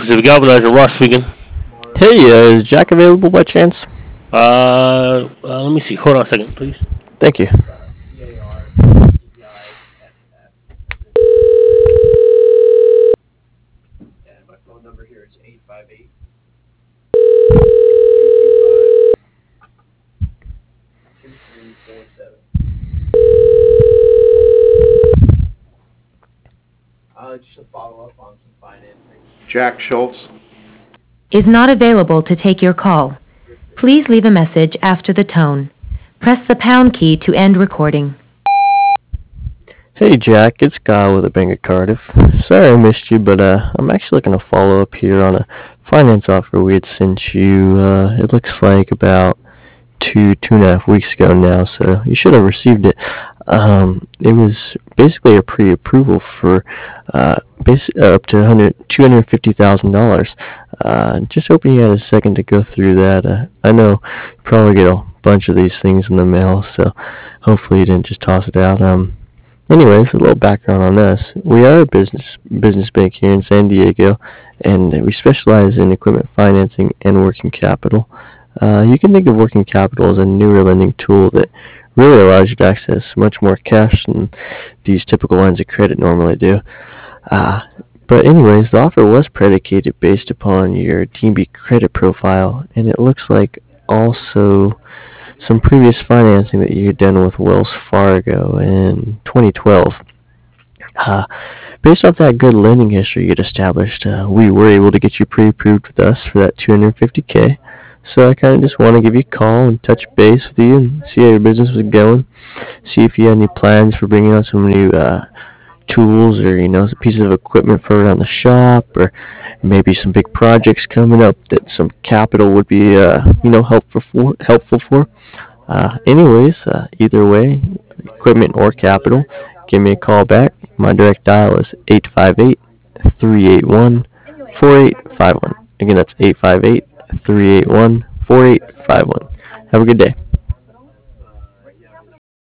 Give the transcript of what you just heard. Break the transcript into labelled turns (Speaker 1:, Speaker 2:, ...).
Speaker 1: Pacific Galvanizer, Ross speaking.
Speaker 2: Hey, is Jack available by chance?
Speaker 1: Let me see. Hold on a second, please.
Speaker 2: Thank you.
Speaker 3: Jack Schultz.
Speaker 4: Is not available to take your call. Please leave a message after the tone. Press the pound key to end recording.
Speaker 2: Hey, Jack, it's Kyle with the Bank of Cardiff. Sorry I missed you, but I'm actually looking to follow up here on a finance offer we had sent you. It looks like about 2.5 weeks ago now, so you should have received it. It was basically a pre-approval for up to $250,000. Just hoping you had a second to go through that. I know you probably get a bunch of these things in the mail, so hopefully you didn't just toss it out. Anyways, a little background on us. We are a business bank here in San Diego, and we specialize in equipment financing and working capital. You can think of working capital as a newer lending tool that really allows you to access much more cash than these typical lines of credit normally do. But anyways, the offer was predicated based upon your DB credit profile, and it looks like also some previous financing that you had done with Wells Fargo in 2012. Uh, Based off that good lending history you'd established, we were able to get you pre-approved with us for that 250K. So I kind of just want to give you a call and touch base with you and see how your business was going. See if you had any plans for bringing on some new tools or pieces of equipment for around the shop, or maybe some big projects coming up that some capital would be helpful for. Anyways, either way, equipment or capital, give me a call back. My direct dial is 858-381-4851. Again, that's 858-381-4851. Have a good day.